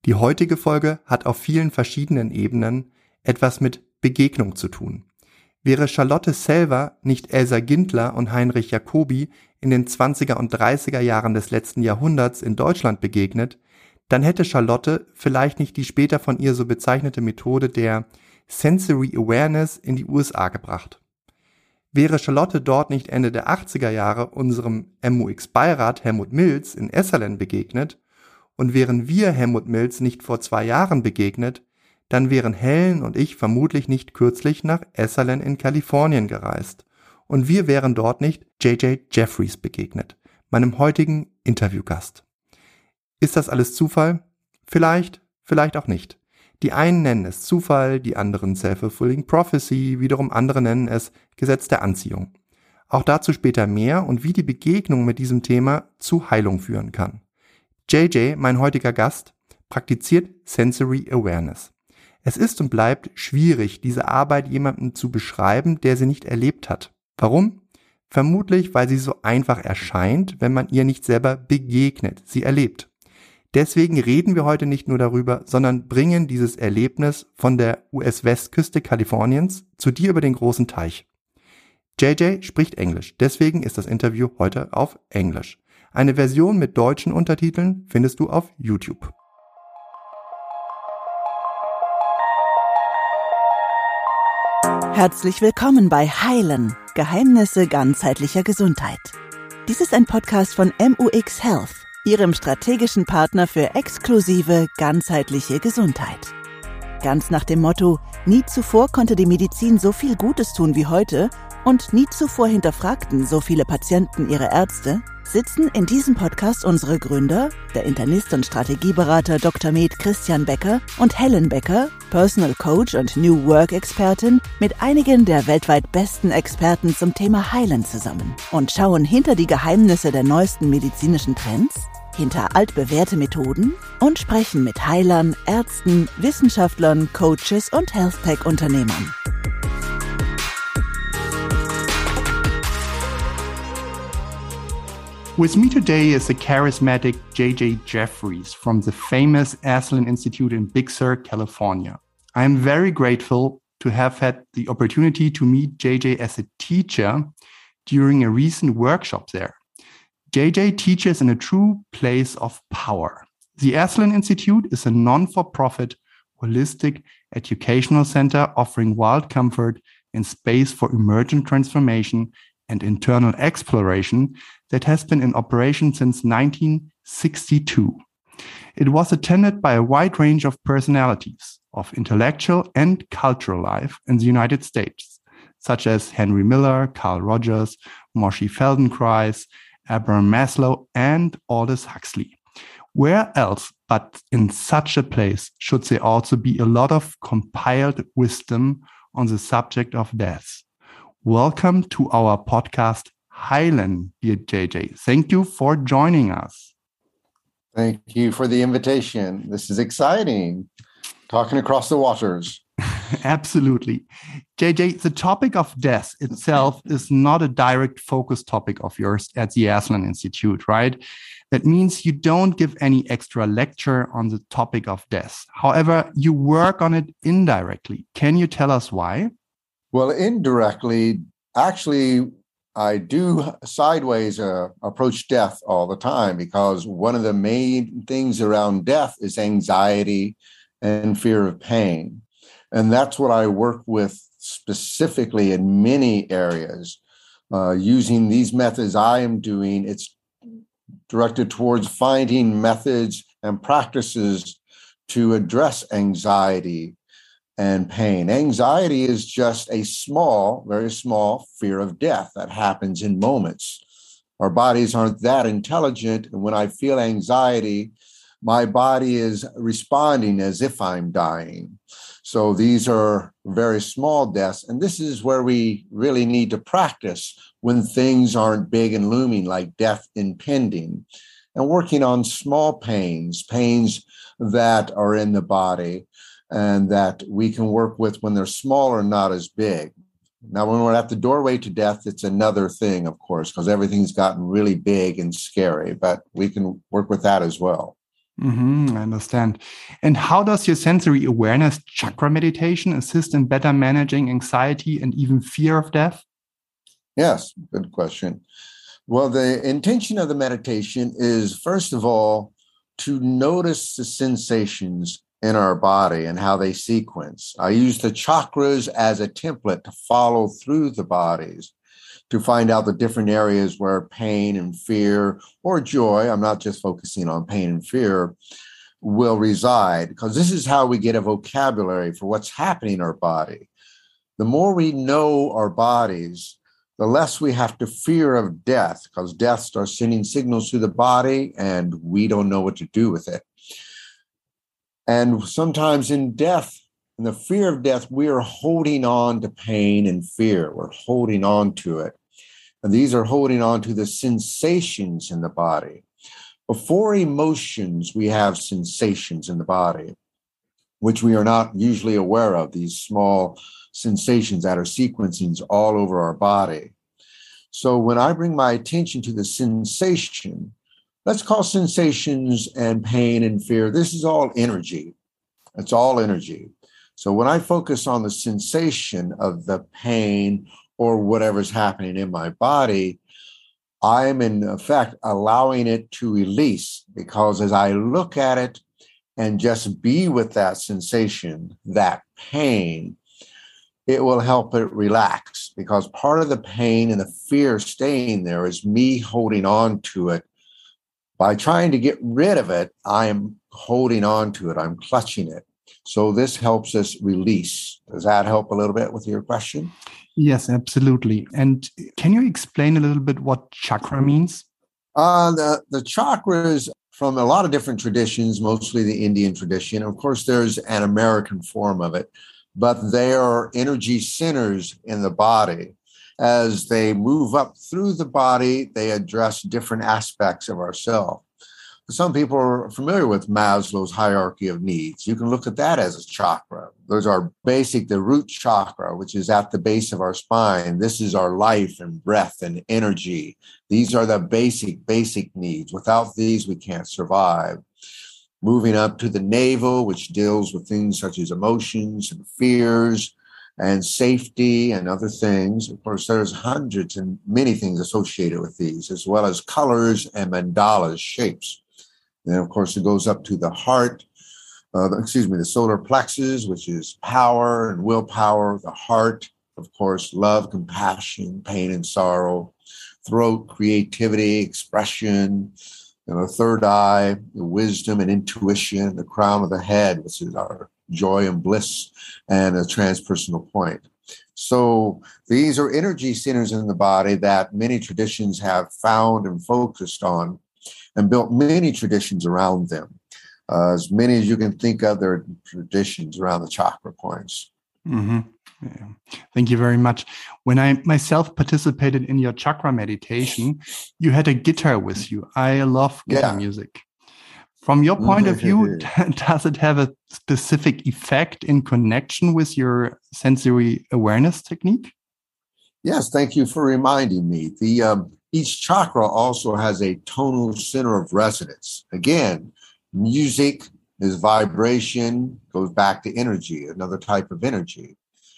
Die heutige Folge hat auf vielen verschiedenen Ebenen etwas mit Begegnung zu tun. Wäre Charlotte Selver nicht Elsa Gintler und Heinrich Jacobi in den 20er und 30er Jahren des letzten Jahrhunderts in Deutschland begegnet, dann hätte Charlotte vielleicht nicht die später von ihr so bezeichnete Methode der Sensory Awareness in die USA gebracht. Wäre Charlotte dort nicht Ende der 80er Jahre unserem MUX-Beirat Helmut Mills in Esalen begegnet und wären wir Helmut Mills nicht vor 2 Jahren begegnet, dann wären Helen und ich vermutlich nicht kürzlich nach Esalen in Kalifornien gereist und wir wären dort nicht J.J. Jeffries begegnet, meinem heutigen Interviewgast. Ist das alles Zufall? Vielleicht, vielleicht auch nicht. Die einen nennen es Zufall, die anderen Self-Fulfilling Prophecy, wiederum andere nennen es Gesetz der Anziehung. Auch dazu später mehr und wie die Begegnung mit diesem Thema zu Heilung führen kann. JJ, mein heutiger Gast, praktiziert Sensory Awareness. Es ist und bleibt schwierig, diese Arbeit jemandem zu beschreiben, der sie nicht erlebt hat. Warum? Vermutlich, weil sie so einfach erscheint, wenn man ihr nicht selber begegnet, sie erlebt. Deswegen reden wir heute nicht nur darüber, sondern bringen dieses Erlebnis von der US-Westküste Kaliforniens zu dir über den großen Teich. JJ spricht Englisch, deswegen ist das Interview heute auf Englisch. Eine Version mit deutschen Untertiteln findest du auf YouTube. Herzlich willkommen bei Heilen, Geheimnisse ganzheitlicher Gesundheit. Dies ist ein Podcast von MUX Health, Ihrem strategischen Partner für exklusive, ganzheitliche Gesundheit. Ganz nach dem Motto, nie zuvor konnte die Medizin so viel Gutes tun wie heute und nie zuvor hinterfragten so viele Patienten ihre Ärzte, sitzen in diesem Podcast unsere Gründer, der Internist und Strategieberater Dr. Med Christian Becker und Helen Becker, Personal Coach und New Work Expertin, mit einigen der weltweit besten Experten zum Thema Heilen zusammen und schauen hinter die Geheimnisse der neuesten medizinischen Trends, hinter altbewährte Methoden und sprechen mit Heilern, Ärzten, Wissenschaftlern, Coaches und Health-Tech-Unternehmern. With me today is the charismatic J.J. Jeffries from the famous Esalen Institute in Big Sur, California. I am very grateful to have had the opportunity to meet J.J. as a teacher during a recent workshop there. J.J. teaches in a true place of power. The Esalen Institute is a non-for-profit, holistic educational center offering wild comfort and space for emergent transformation and internal exploration that has been in operation since 1962. It was attended by a wide range of personalities of intellectual and cultural life in the United States, such as Henry Miller, Carl Rogers, Moshe Feldenkrais, Abraham Maslow, and Aldous Huxley. Where else but in such a place should there also be a lot of compiled wisdom on the subject of death? Welcome to our podcast, Heilen, dear JJ. Thank you for joining us. Thank you for the invitation. This is exciting. Talking across the waters. Absolutely. JJ, the topic of death itself is not a direct focus topic of yours at the Esalen Institute, right? That means you don't give any extra lecture on the topic of death. However, you work on it indirectly. Can you tell us why? Well, indirectly, actually, I do sideways approach death all the time because one of the main things around death is anxiety and fear of pain. And that's what I work with specifically in many areas. Using these methods I am doing, it's directed towards finding methods and practices to address anxiety and pain. Anxiety is just a small, very small fear of death that happens in moments. Our bodies aren't that intelligent. And when I feel anxiety, my body is responding as if I'm dying. So these are very small deaths. And this is where we really need to practice when things aren't big and looming, like death impending, and working on small pains that are in the body and that we can work with when they're small or not as big. Now, when we're at the doorway to death, it's another thing, of course, because everything's gotten really big and scary, but we can work with that as well. I understand. And how does your sensory awareness chakra meditation assist in better managing anxiety and even fear of death? Yes, good question. Well, the intention of the meditation is, first of all, to notice the sensations in our body and how they sequence. I use the chakras as a template to follow through the bodies to find out the different areas where pain and fear or joy, I'm not just focusing on pain and fear, will reside, because this is how we get a vocabulary for what's happening in our body. The more we know our bodies, the less we have to fear of death, because death starts sending signals to the body and we don't know what to do with it. And sometimes in death, in the fear of death, we are holding on to pain and fear. We're holding on to it. And these are holding on to the sensations in the body. Before emotions, we have sensations in the body, which we are not usually aware of, these small sensations that are sequencings all over our body. So when I bring my attention to the sensation, let's call sensations and pain and fear, this is all energy. It's all energy. So when I focus on the sensation of the pain or whatever's happening in my body, I'm in effect allowing it to release, because as I look at it and just be with that sensation, that pain, it will help it relax, because part of the pain and the fear staying there is me holding on to it. By trying to get rid of it, I am holding on to it. I'm clutching it. So this helps us release. Does that help a little bit with your question? Yes, absolutely. And can you explain a little bit what chakra means? The chakras from a lot of different traditions, mostly the Indian tradition. Of course, there's an American form of it, but they are energy centers in the body. As they move up through the body, they address different aspects of ourselves. Some people are familiar with Maslow's hierarchy of needs. You can look at that as a chakra. Those are basic, the root chakra, which is at the base of our spine. This is our life and breath and energy. These are the basic needs. Without these, we can't survive. Moving up to the navel, which deals with things such as emotions and fears and safety and other things. Of course, there's hundreds and many things associated with these, as well as colors and mandalas, shapes. Then, of course, it goes up to the heart, the solar plexus, which is power and willpower. The heart, of course, love, compassion, pain and sorrow. Throat, creativity, expression. Third eye, wisdom and intuition. The crown of the head, which is our joy and bliss, and a transpersonal point. So these are energy centers in the body that many traditions have found and focused on, and built many traditions around them. As many as you can think of, there are traditions around the chakra points. Mm-hmm. Yeah. Thank you very much. When I myself participated in your chakra meditation, you had a guitar with you. I love guitar music. From your point of view, does it have a specific effect in connection with your sensory awareness technique? Yes, thank you for reminding me. Each chakra also has a tonal center of resonance. Again, music is vibration, goes back to energy, another type of energy.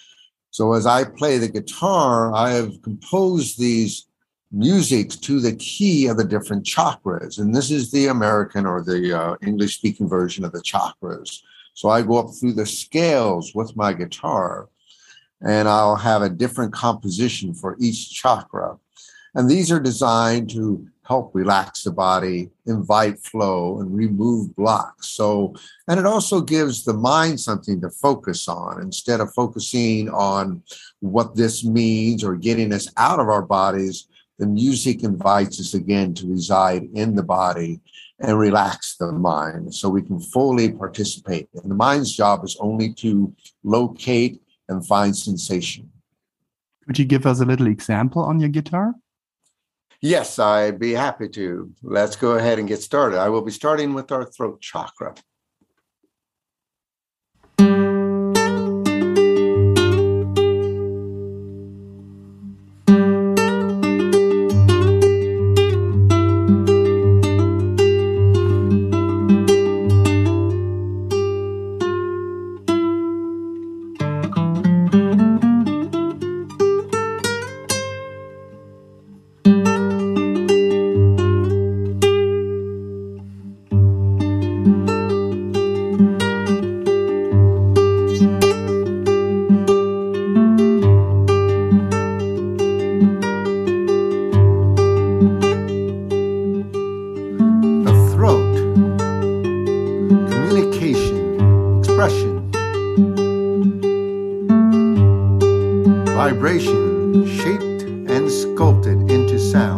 So as I play the guitar, I have composed these musics to the key of the different chakras. And this is the American or the English-speaking version of the chakras. So I go up through the scales with my guitar, and I'll have a different composition for each chakra. And these are designed to help relax the body, invite flow, and remove blocks. And it also gives the mind something to focus on. Instead of focusing on what this means or getting us out of our bodies, the music invites us again to reside in the body and relax the mind so we can fully participate. And the mind's job is only to locate and find sensation. Could you give us a little example on your guitar? Yes, I'd be happy to. Let's go ahead and get started. I will be starting with our throat chakra. expression, vibration shaped and sculpted into sound.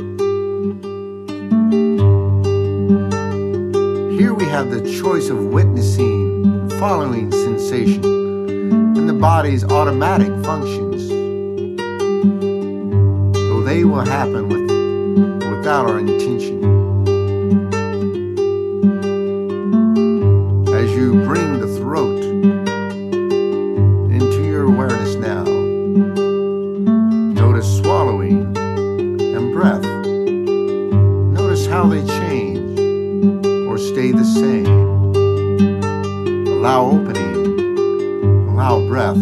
Here we have the choice of witnessing, following sensation, and the body's automatic functions, though they will happen without our intention. As you bring the throat into your awareness now, notice swallowing and breath. Notice how they change or stay the same. Allow opening, allow breath.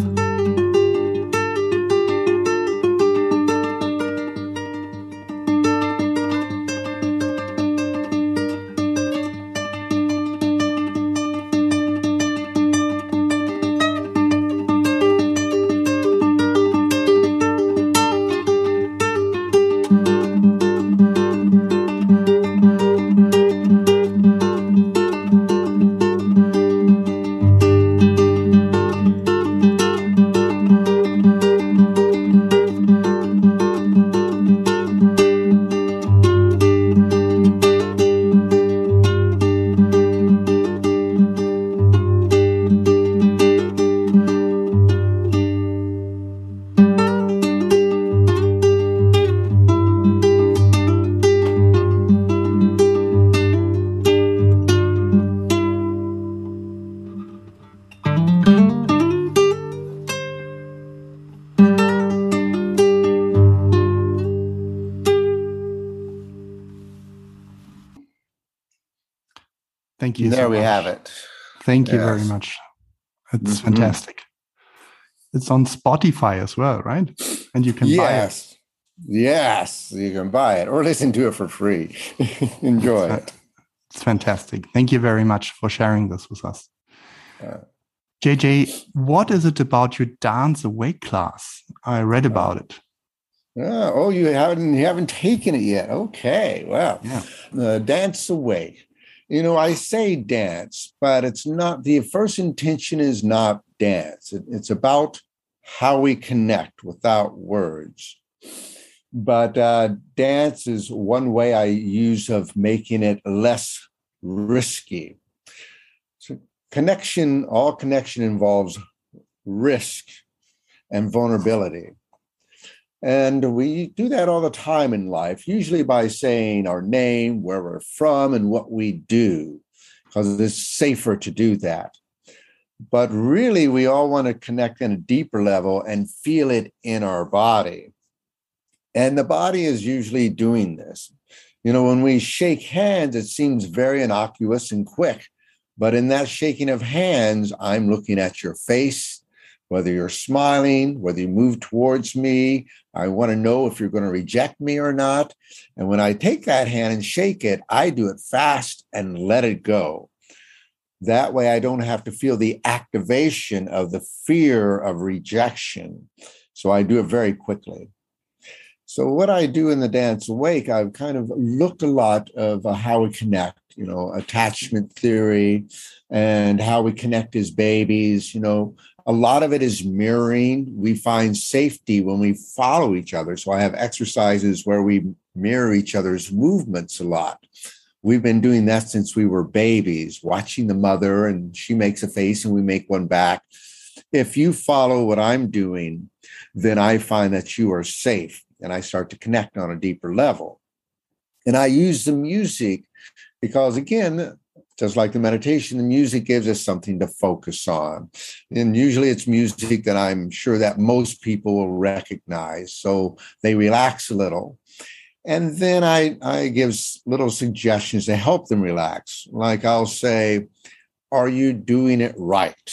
Thank you. There we have it. Thank you very much. It's fantastic. It's on Spotify as well, right? And you can buy it. Yes, you can buy it or listen to it for free. Enjoy it. It's fantastic. Thank you very much for sharing this with us. JJ, what is it about your Dance Awake class? I read about it. Oh, you haven't taken it yet. Okay, well, Dance Awake. You know, I say dance, but it's not, the first intention is not dance. It's about how we connect without words. But dance is one way I use of making it less risky. So all connection involves risk and vulnerability. And we do that all the time in life, usually by saying our name, where we're from, and what we do, because it's safer to do that. But really, we all want to connect in a deeper level and feel it in our body. And the body is usually doing this. You know, when we shake hands, it seems very innocuous and quick. But in that shaking of hands, I'm looking at your face, whether you're smiling, whether you move towards me. I want to know if you're going to reject me or not. And when I take that hand and shake it, I do it fast and let it go. That way, I don't have to feel the activation of the fear of rejection. So I do it very quickly. So what I do in the Dance Awake, I've kind of looked a lot of how we connect, you know, attachment theory and how we connect as babies. You know, a lot of it is mirroring. We find safety when we follow each other. So I have exercises where we mirror each other's movements a lot. We've been doing that since we were babies, watching the mother, and she makes a face and we make one back. If you follow what I'm doing, then I find that you are safe. And I start to connect on a deeper level. And I use the music because, again, just like the meditation, the music gives us something to focus on. And usually it's music that I'm sure that most people will recognize. So they relax a little. And then I give little suggestions to help them relax. Like I'll say, are you doing it right?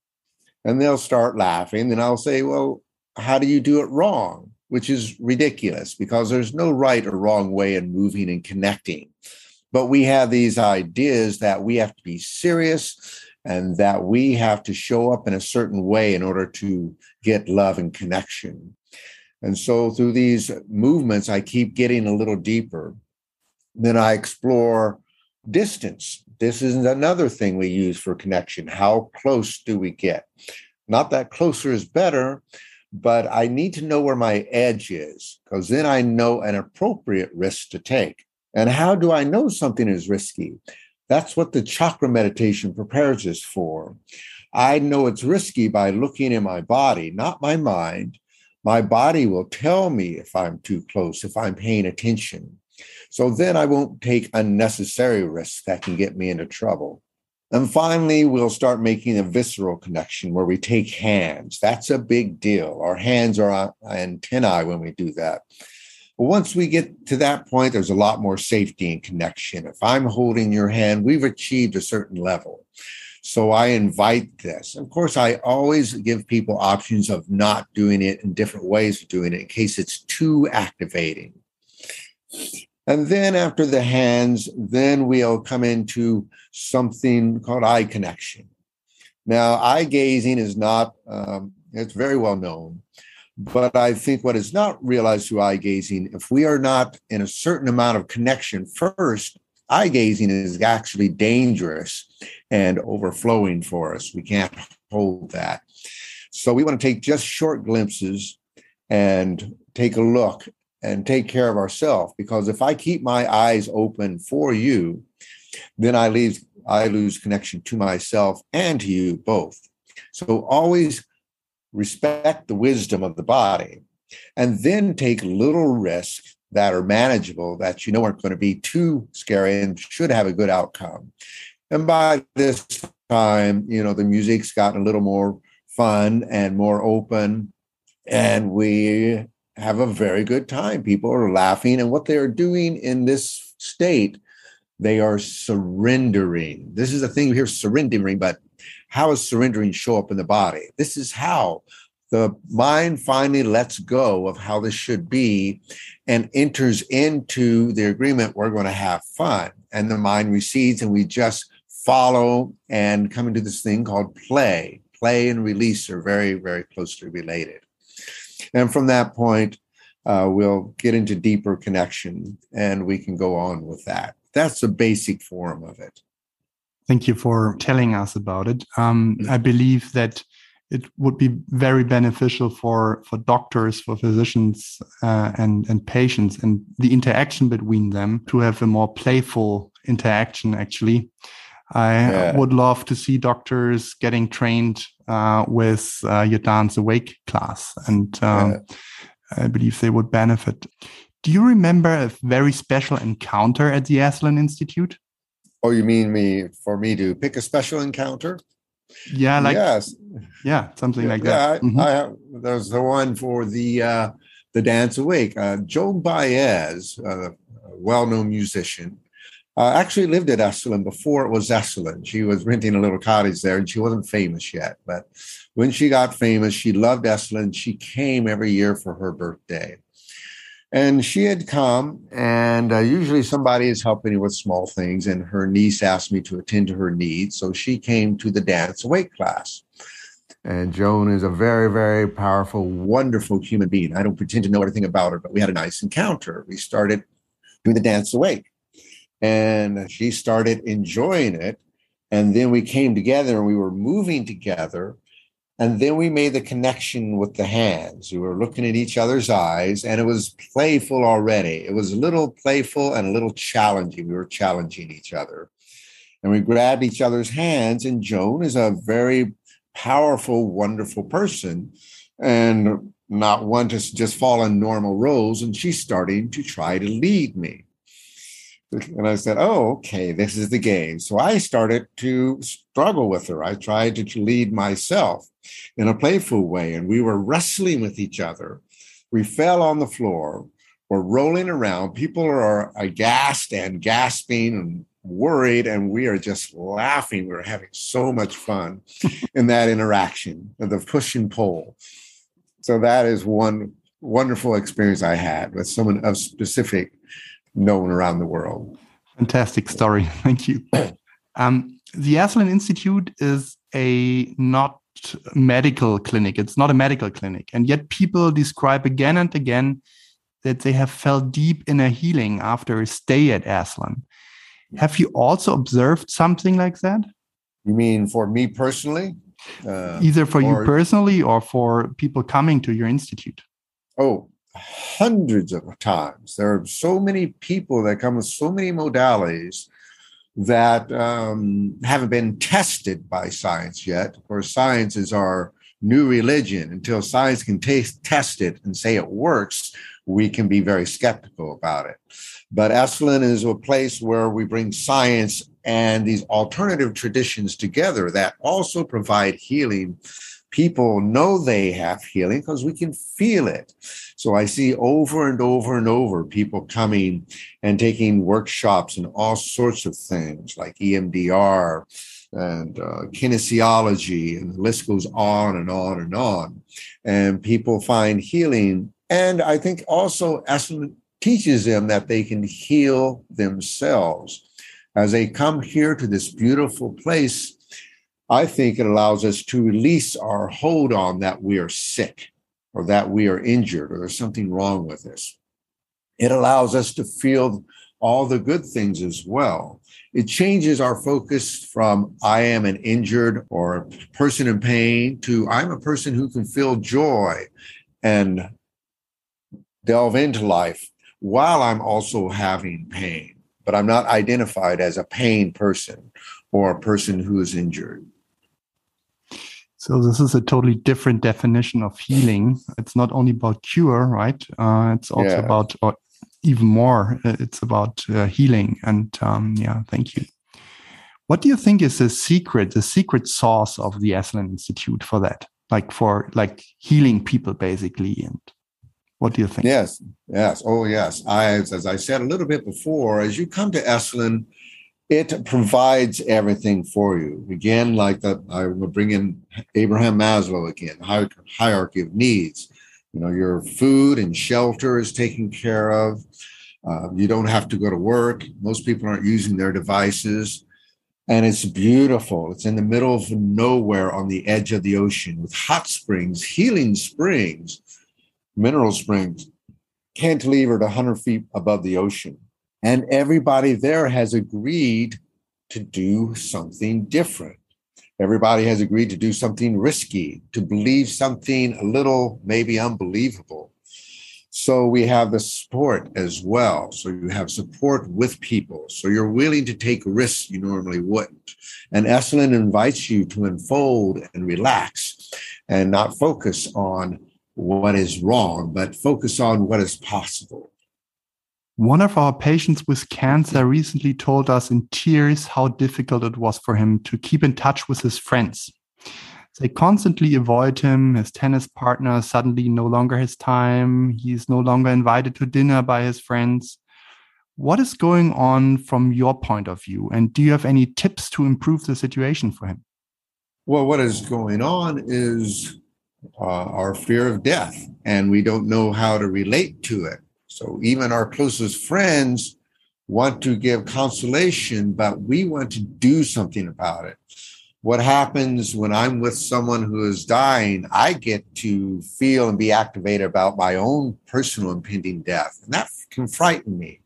And they'll start laughing. Then I'll say, well, how do you do it wrong? Which is ridiculous because there's no right or wrong way in moving and connecting. But we have these ideas that we have to be serious and that we have to show up in a certain way in order to get love and connection. And so through these movements, I keep getting a little deeper. Then I explore distance. This is another thing we use for connection. How close do we get? Not that closer is better, but I need to know where my edge is, because then I know an appropriate risk to take. And how do I know something is risky? That's what the chakra meditation prepares us for. I know it's risky by looking in my body, not my mind. My body will tell me if I'm too close, if I'm paying attention. So then I won't take unnecessary risks that can get me into trouble. And finally, we'll start making a visceral connection where we take hands. That's a big deal. Our hands are antennae when we do that. But once we get to that point, there's a lot more safety and connection. If I'm holding your hand, we've achieved a certain level. So I invite this. Of course, I always give people options of not doing it in different ways of doing it in case it's too activating. And then after the hands, then we'll come into something called eye connection. Now, eye gazing is not, it's very well known, but I think what is not realized through eye gazing, if we are not in a certain amount of connection first, eye gazing is actually dangerous and overflowing for us. We can't hold that. So we want to take just short glimpses and take a look and take care of ourselves. Because if I keep my eyes open for you, then I lose connection to myself and to you both. So always respect the wisdom of the body, and then take little risks that are manageable, that you know aren't going to be too scary and should have a good outcome. And by this time, the music's gotten a little more fun and more open, and we have a very good time. People are laughing, and what they are doing in this state, they are surrendering. This is the thing you hear, surrendering, but how does surrendering show up in the body? This is how the mind finally lets go of how this should be and enters into the agreement, we're going to have fun. And the mind recedes, and we just follow and come into this thing called play. Play and release are very, very closely related. And from that point, we'll get into deeper connection, and we can go on with that. That's the basic form of it. Thank you for telling us about it. I believe that it would be very beneficial for doctors, for physicians, and patients, and the interaction between them to have a more playful interaction, actually. I would love to see doctors getting trained with your Dance Awake class, and I believe they would benefit. Do you remember a very special encounter at the Esalen Institute? Oh, you mean for me to pick a special encounter? Yeah, yes, something like that. There's the one for the Dance Awake. Joan Baez, a well-known musician, actually lived at Esalen before it was Esalen. She was renting a little cottage there, and she wasn't famous yet. But when she got famous, she loved Esalen. She came every year for her birthday. And she had come, and usually somebody is helping her with small things, and her niece asked me to attend to her needs. So she came to the Dance Awake class. And Joan is a very, very powerful, wonderful human being. I don't pretend to know everything about her, but we had a nice encounter. We started doing the Dance Awake, and she started enjoying it. And then we came together, and we were moving together. And then we made the connection with the hands. We were looking at each other's eyes, and it was playful already. It was a little playful and a little challenging. We were challenging each other. And we grabbed each other's hands, and Joan is a very powerful, wonderful person, and not one to just fall in normal roles. And she's starting to try to lead me. And I said, oh, okay, this is the game. So I started to struggle with her. I tried to lead myself in a playful way, and we were wrestling with each other. We fell on the floor. We're rolling around. People are aghast and gasping and worried, and we are just laughing. We're having so much fun in that interaction of the push and pull. So that is one wonderful experience I had with someone of specific known around the world. Fantastic story. Thank you. The Esalen Institute is a not medical clinic. It's not a medical clinic. And yet people describe again and again that they have felt deep inner healing after a stay at Esalen. Have you also observed something like that? You mean for me personally? Either for you personally or for people coming to your institute? Oh, hundreds of times. There are so many people that come with so many modalities that haven't been tested by science yet. Of course, science is our new religion. Until science can test it and say it works, we can be very skeptical about it. But Esalen is a place where we bring science and these alternative traditions together that also provide healing. People know they have healing because we can feel it. So I see over and over and over people coming and taking workshops and all sorts of things like EMDR and kinesiology, and the list goes on and on and on. And people find healing. And I think also Esalen teaches them that they can heal themselves. As they come here to this beautiful place, I think it allows us to release our hold on that we are sick or that we are injured or there's something wrong with us. It allows us to feel all the good things as well. It changes our focus from I am an injured or a person in pain to I'm a person who can feel joy and delve into life while I'm also having pain. But I'm not identified as a pain person or a person who is injured. So this is a totally different definition of healing. It's not only about cure, right? It's also about, or even more, it's about healing. And thank you. What do you think is the secret sauce of the Esalen Institute for that? For healing people, basically. And what do you think? Yes. Oh, yes. As I said a little bit before, as you come to Esalen, it provides everything for you. Again, I will bring in Abraham Maslow again, hierarchy of needs. Your food and shelter is taken care of. You don't have to go to work. Most people aren't using their devices. And it's beautiful. It's in the middle of nowhere on the edge of the ocean with hot springs, healing springs, mineral springs, cantilevered 100 feet above the ocean. And everybody there has agreed to do something different. Everybody has agreed to do something risky, to believe something a little maybe unbelievable. So we have the support as well. So you have support with people. So you're willing to take risks you normally wouldn't. And Esalen invites you to unfold and relax and not focus on what is wrong, but focus on what is possible. One of our patients with cancer recently told us in tears how difficult it was for him to keep in touch with his friends. They constantly avoid him. His tennis partner suddenly no longer has time. He's no longer invited to dinner by his friends. What is going on from your point of view? And do you have any tips to improve the situation for him? Well, what is going on is our fear of death, and we don't know how to relate to it. So even our closest friends want to give consolation, but we want to do something about it. What happens when I'm with someone who is dying, I get to feel and be activated about my own personal impending death. And that can frighten me.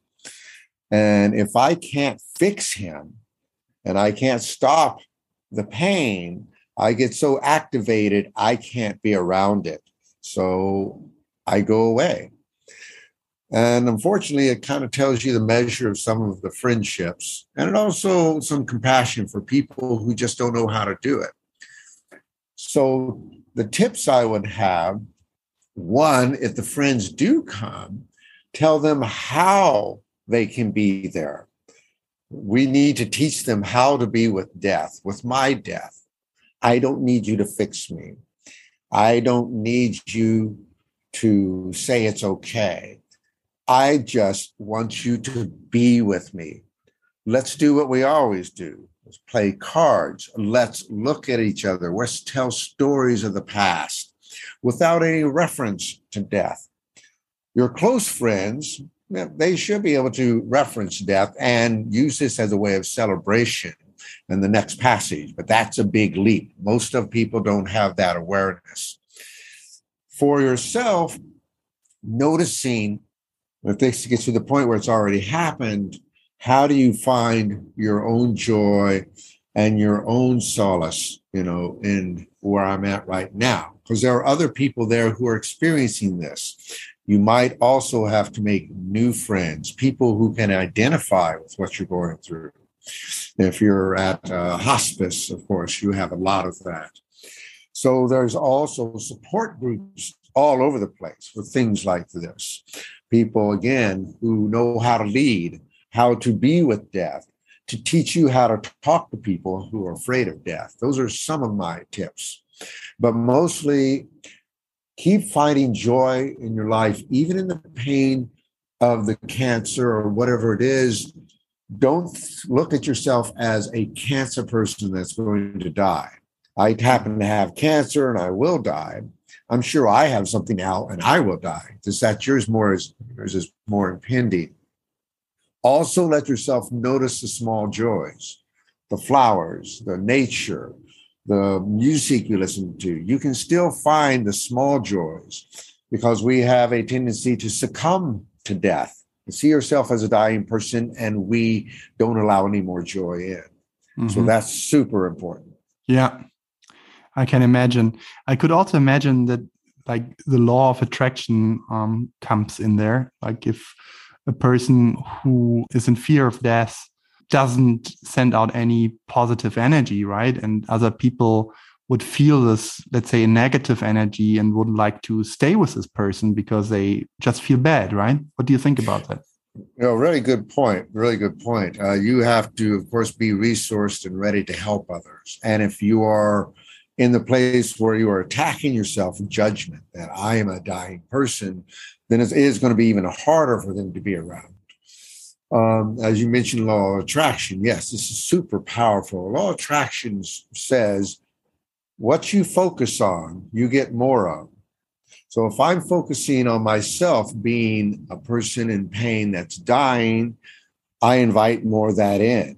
And if I can't fix him and I can't stop the pain, I get so activated, I can't be around it. So I go away. And unfortunately, it kind of tells you the measure of some of the friendships, and it also some compassion for people who just don't know how to do it. So the tips I would have, one, if the friends do come, tell them how they can be there. We need to teach them how to be with death, with my death. I don't need you to fix me. I don't need you to say it's okay. I just want you to be with me. Let's do what we always do. Let's play cards. Let's look at each other. Let's tell stories of the past without any reference to death. Your close friends, they should be able to reference death and use this as a way of celebration in the next passage, but that's a big leap. Most of people don't have that awareness. For yourself, noticing if this gets to the point where it's already happened, how do you find your own joy and your own solace, in where I'm at right now? Because there are other people there who are experiencing this. You might also have to make new friends, people who can identify with what you're going through. If you're at hospice, of course, you have a lot of that. So there's also support groups all over the place for things like this. People, again, who know how to lead, how to be with death, to teach you how to talk to people who are afraid of death. Those are some of my tips. But mostly, keep finding joy in your life, even in the pain of the cancer or whatever it is. Don't look at yourself as a cancer person that's going to die. I happen to have cancer and I will die. I'm sure I have something now and I will die. Just that yours is more impending. Also, let yourself notice the small joys, the flowers, the nature, the music you listen to. You can still find the small joys because we have a tendency to succumb to death, to see yourself as a dying person, and we don't allow any more joy in. Mm-hmm. So that's super important. Yeah, I can imagine. I could also imagine that like the law of attraction comes in there. Like if a person who is in fear of death doesn't send out any positive energy, right? And other people would feel this, let's say, negative energy and wouldn't like to stay with this person because they just feel bad, right? What do you think about that? Really good point. Really good point. You have to, of course, be resourced and ready to help others. And if you are in the place where you are attacking yourself in judgment that I am a dying person, then it is going to be even harder for them to be around. As you mentioned, law of attraction. Yes, this is super powerful. Law of attraction says what you focus on, you get more of. So if I'm focusing on myself being a person in pain that's dying, I invite more of that in.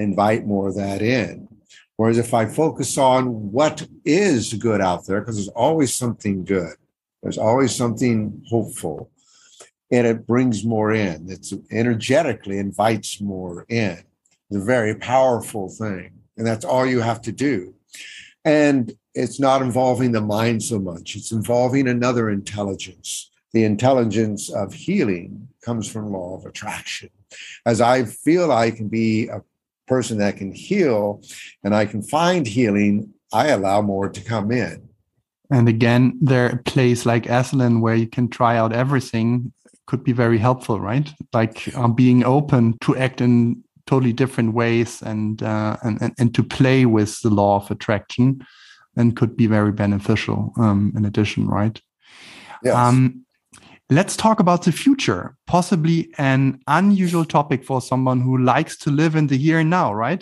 Whereas if I focus on what is good out there, because there's always something good, there's always something hopeful, and it brings more in. It's energetically invites more in. It's a very powerful thing. And that's all you have to do. And it's not involving the mind so much. It's involving another intelligence. The intelligence of healing comes from law of attraction. As I feel I can be a person that can heal and I can find healing, I allow more to come in. And again, there a place like Esalen where you can try out everything could be very helpful, right? Like being open to act in totally different ways and to play with the law of attraction, and could be very beneficial in addition, right? Yes. Let's talk about the future, possibly an unusual topic for someone who likes to live in the here and now, right?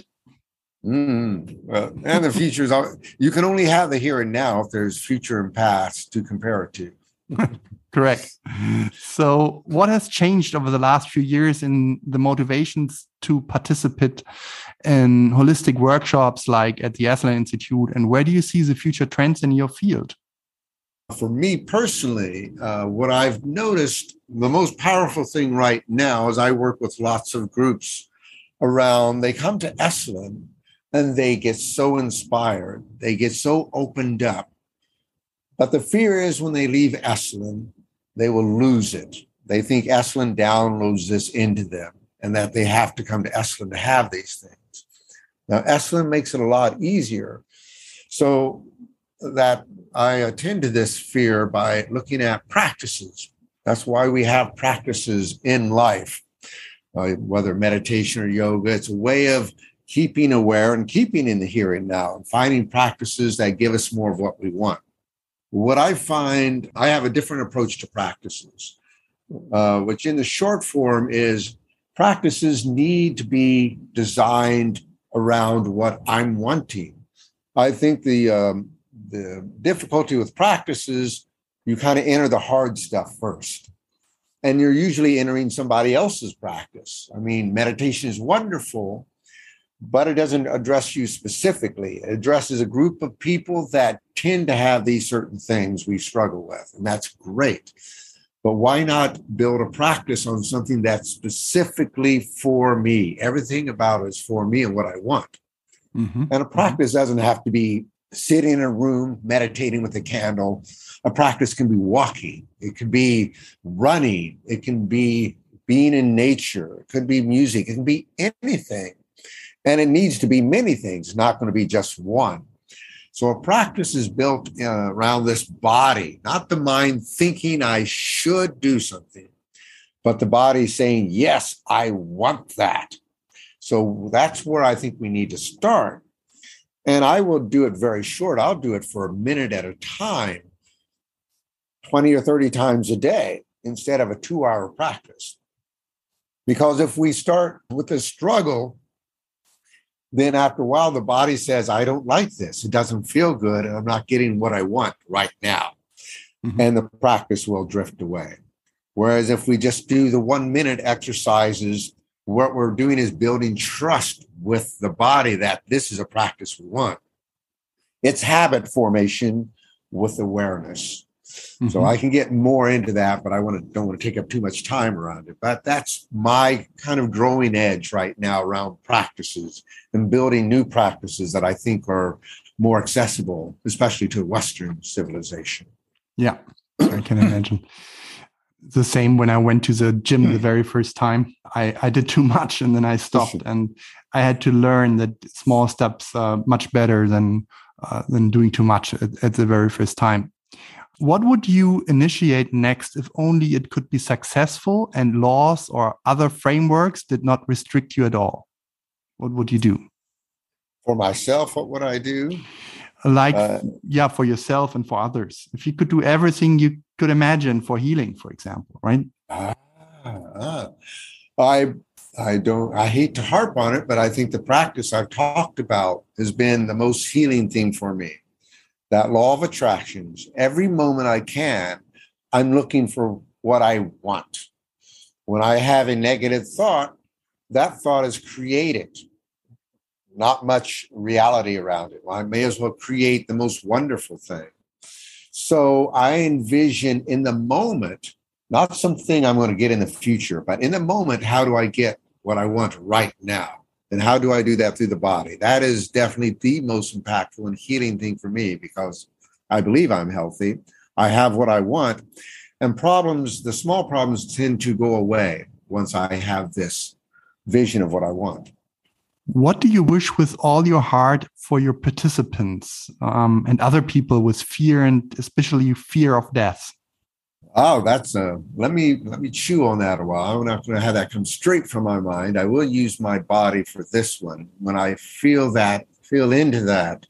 Well, and the future is, you can only have the here and now if there's future and past to compare it to. Correct. So what has changed over the last few years in the motivations to participate in holistic workshops like at the Esalen Institute? And where do you see the future trends in your field? For me personally, what I've noticed, the most powerful thing right now is I work with lots of groups around, they come to Esalen and they get so inspired, they get so opened up. But the fear is when they leave Esalen, they will lose it. They think Esalen downloads this into them and that they have to come to Esalen to have these things. Now, Esalen makes it a lot easier. So that I attend to this fear by looking at practices. That's why we have practices in life, whether meditation or yoga. It's a way of keeping aware and keeping in the here and now and finding practices that give us more of what we want. What I find, I have a different approach to practices, which in the short form is practices need to be designed around what I'm wanting. I think the difficulty with practices, you kind of enter the hard stuff first. And you're usually entering somebody else's practice. I mean, meditation is wonderful, but it doesn't address you specifically. It addresses a group of people that tend to have these certain things we struggle with, and that's great. But why not build a practice on something that's specifically for me? Everything about it is for me and what I want. Mm-hmm. And a practice doesn't have to be sitting in a room meditating with a candle. A practice can be walking. It could be running. It can be being in nature. It could be music. It can be anything. And it needs to be many things. It's not going to be just one. So a practice is built around this body, not the mind thinking I should do something, but the body saying, yes, I want that. So that's where I think we need to start. And I will do it very short. I'll do it for a minute at a time, 20 or 30 times a day instead of a 2-hour practice. Because if we start with a struggle, then after a while, the body says, I don't like this. It doesn't feel good. And I'm not getting what I want right now. Mm-hmm. And the practice will drift away. Whereas if we just do the 1-minute exercises, what we're doing is building trust with the body that this is a practice we want. It's habit formation with awareness. Mm-hmm. So I can get more into that, but don't want to take up too much time around it. But that's my kind of growing edge right now around practices and building new practices that I think are more accessible, especially to Western civilization. Yeah, I can imagine. The same when I went to the gym the very first time. I did too much and then I stopped, and I had to learn that small steps are much better than doing too much at the very first time. What would you initiate next if only it could be successful and laws or other frameworks did not restrict you at all? What would you do? For myself, what would I do? For yourself and for others. If you could do everything you could imagine for healing, for example, right? I hate to harp on it, but I think the practice I've talked about has been the most healing thing for me. That law of attractions, every moment I can, I'm looking for what I want. When I have a negative thought, that thought is created. Not much reality around it. Well, I may as well create the most wonderful thing. So I envision in the moment, not something I'm going to get in the future, but in the moment, how do I get what I want right now? And how do I do that through the body? That is definitely the most impactful and healing thing for me, because I believe I'm healthy. I have what I want. And problems, the small problems tend to go away once I have this vision of what I want. What do you wish with all your heart for your participants and other people with fear, and especially fear of death? Oh, let me chew on that a while. I'm not going to have that come straight from my mind. I will use my body for this one. When I feel into that,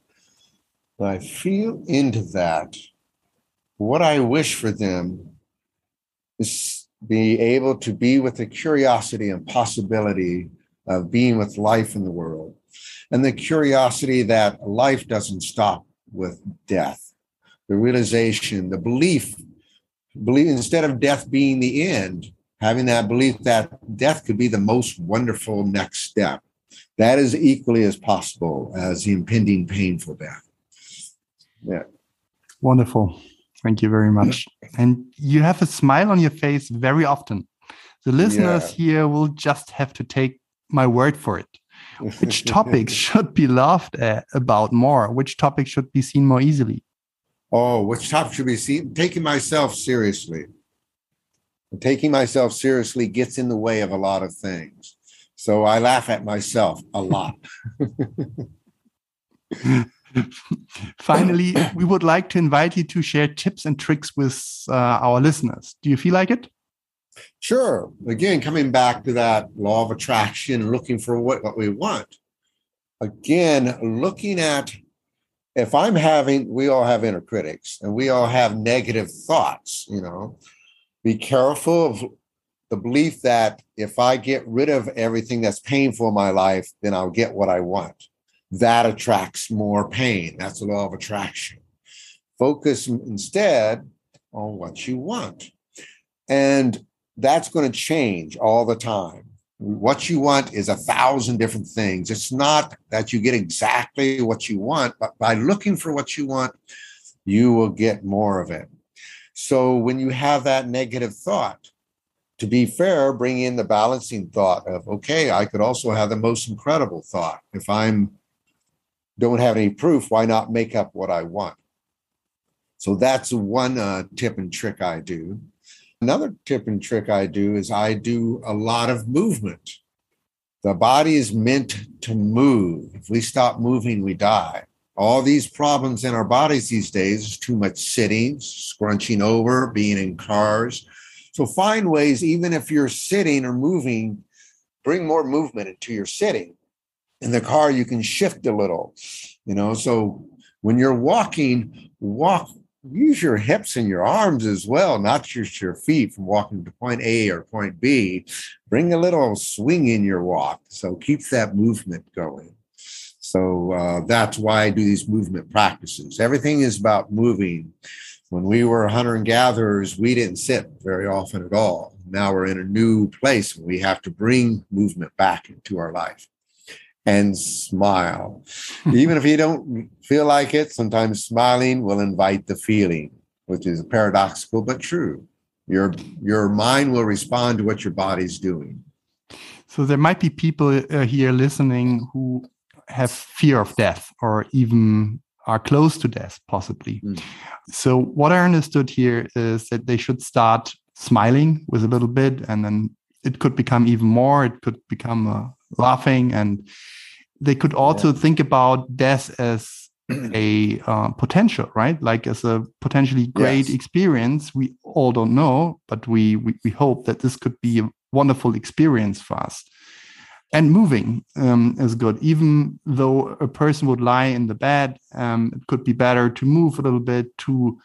what I wish for them is be able to be with the curiosity and possibility of being with life in the world, and the curiosity that life doesn't stop with death. The realization, the belief, instead of death being the end, having that belief that death could be the most wonderful next step. That is equally as possible as the impending painful death. Yeah. Wonderful. Thank you very much. And you have a smile on your face very often. The listeners here will just have to take my word for it. Which topics should be laughed about more? Which topics should be seen more easily? Oh, which topic should be seen? Taking myself seriously. Taking myself seriously gets in the way of a lot of things. So I laugh at myself a lot. Finally, we would like to invite you to share tips and tricks with our listeners. Do you feel like it? Sure. Again, coming back to that law of attraction, looking for what we want. Again, looking at, we all have inner critics and we all have negative thoughts, be careful of the belief that if I get rid of everything that's painful in my life, then I'll get what I want. That attracts more pain. That's the law of attraction. Focus instead on what you want. And that's going to change all the time. What you want is 1,000 different things. It's not that you get exactly what you want, but by looking for what you want, you will get more of it. So when you have that negative thought, to be fair, bring in the balancing thought of, okay, I could also have the most incredible thought. If don't have any proof, why not make up what I want? So that's one tip and trick I do. Another tip and trick I do is I do a lot of movement. The body is meant to move. If we stop moving, we die. All these problems in our bodies these days is too much sitting, scrunching over, being in cars. So find ways, even if you're sitting or moving, bring more movement into your sitting. In the car, you can shift a little, so when you're walking, use your hips and your arms as well, not just your feet from walking to point A or point B. Bring a little swing in your walk. So keep that movement going. So that's why I do these movement practices. Everything is about moving. When we were hunter and gatherers, we didn't sit very often at all. Now we're in a new place and we have to bring movement back into our life. And smile. Even if you don't feel like it, sometimes smiling will invite the feeling, which is paradoxical but true. Your mind will respond to what your body's doing. So there might be people here listening who have fear of death or even are close to death, possibly. So what I understood here is that they should start smiling with a little bit, and then it could become even more. It could become laughing, and they could also think about death as a potential, right? Like as a potentially great experience. We all don't know, but we hope that this could be a wonderful experience for us. And moving is good. Even though a person would lie in the bed, it could be better to move a little bit, to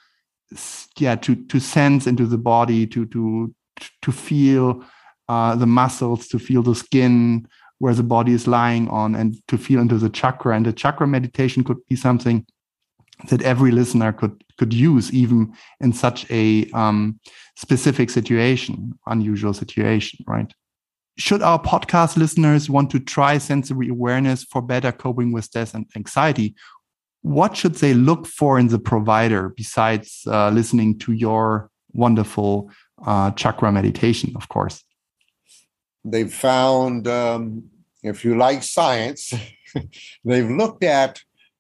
sense into the body, to feel the muscles, to feel the skin where the body is lying on, and to feel into the chakra. And the chakra meditation could be something that every listener could use, even in such a specific situation, unusual situation, right? Should our podcast listeners want to try sensory awareness for better coping with stress and anxiety, what should they look for in the provider besides listening to your wonderful chakra meditation, of course? They've found, if you like science, they've looked at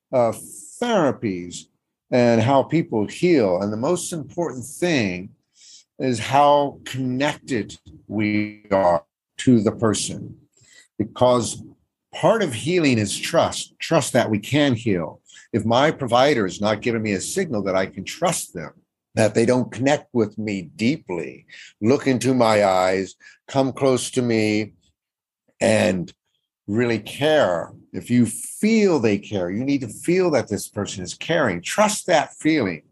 therapies and how people heal. And the most important thing is how connected we are to the person. Because part of healing is trust that we can heal. If my provider is not giving me a signal that I can trust them, that they don't connect with me deeply, look into my eyes, come close to me, and really care. If you feel they care, you need to feel that this person is caring. Trust that feeling.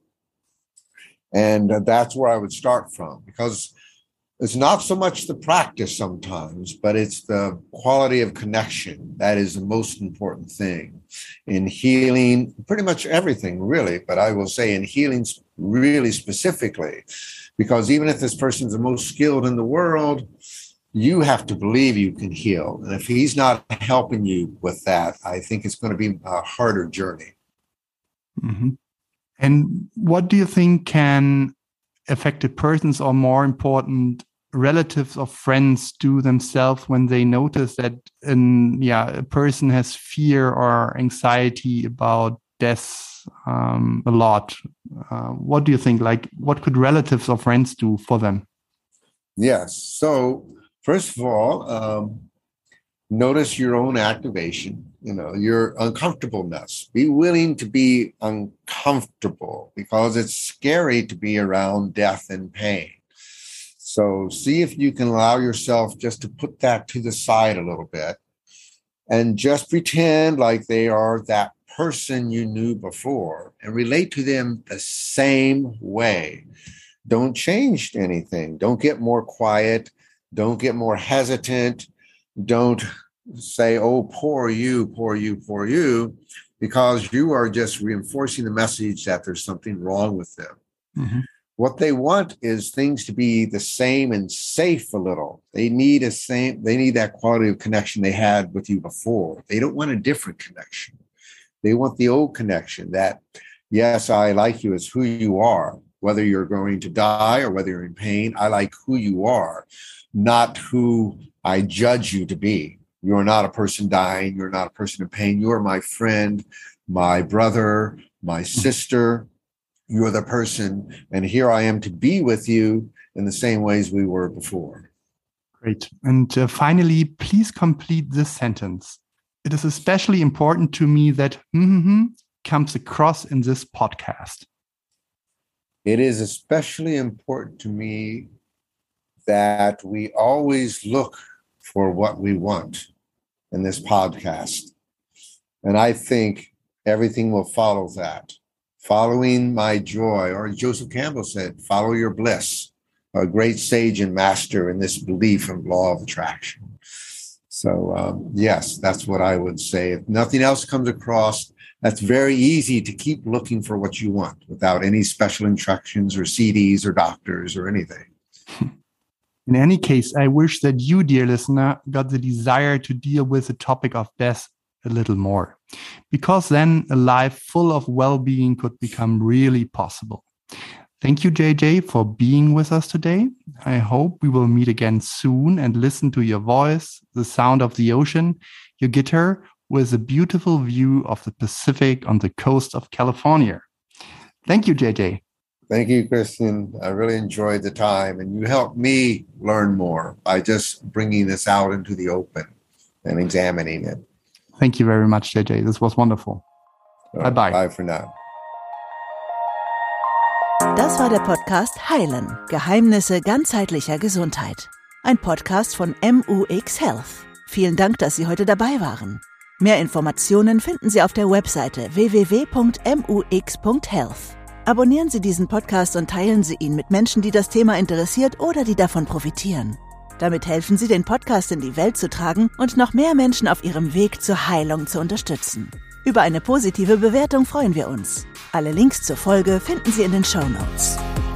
And that's where I would start from, because it's not so much the practice sometimes, but it's the quality of connection. That is the most important thing in healing, pretty much everything, really. But I will say in healing really specifically, because even if this person's the most skilled in the world, you have to believe you can heal. And if he's not helping you with that, I think it's going to be a harder journey. Mm-hmm. And what do you think can affected persons, or more important, relatives or friends, do themselves when they notice that a person has fear or anxiety about death a lot? What do you think? Like, what could relatives or friends do for them? Yes. So first of all, notice your own activation, your uncomfortableness. Be willing to be uncomfortable, because it's scary to be around death and pain. So see if you can allow yourself just to put that to the side a little bit and just pretend like they are that person you knew before and relate to them the same way. Don't change anything. Don't get more quiet. Don't get more hesitant. Don't say, oh, poor you, poor you, poor you, because you are just reinforcing the message that there's something wrong with them. Mm-hmm. What they want is things to be the same and safe a little. They need that quality of connection they had with you before. They don't want a different connection. They want the old connection that, yes, I like you as who you are. whether you're going to die or whether you're in pain. I like who you are, not who I judge you to be. You're not a person dying. You're not a person in pain. You are my friend, my brother, my sister. You're the person. And here I am to be with you in the same ways we were before. Great. And finally, please complete this sentence. It is especially important to me that comes across in this podcast. It is especially important to me that we always look for what we want in this podcast. And I think everything will follow that. Following my joy, or as Joseph Campbell said, follow your bliss, a great sage and master in this belief and law of attraction. So, yes, that's what I would say. If nothing else comes across, that's very easy to keep looking for what you want without any special instructions or CDs or doctors or anything. In any case, I wish that you, dear listener, got the desire to deal with the topic of death a little more, because then a life full of well-being could become really possible. Thank you, JJ, for being with us today. I hope we will meet again soon and listen to your voice, the sound of the ocean, your guitar, with a beautiful view of the Pacific on the coast of California. Thank you, JJ. Thank you, Christian. I really enjoyed the time, and you helped me learn more by just bringing this out into the open and examining it. Thank you very much, JJ. This was wonderful. Bye-bye. Bye for now. Das war der Podcast Heilen – Geheimnisse ganzheitlicher Gesundheit. Ein Podcast von MUX Health. Vielen Dank, dass Sie heute dabei waren. Mehr Informationen finden Sie auf der Webseite www.mux.health. Abonnieren Sie diesen Podcast und teilen Sie ihn mit Menschen, die das Thema interessiert oder die davon profitieren. Damit helfen Sie, den Podcast in die Welt zu tragen und noch mehr Menschen auf ihrem Weg zur Heilung zu unterstützen. Über eine positive Bewertung freuen wir uns. Alle Links zur Folge finden Sie in den Shownotes.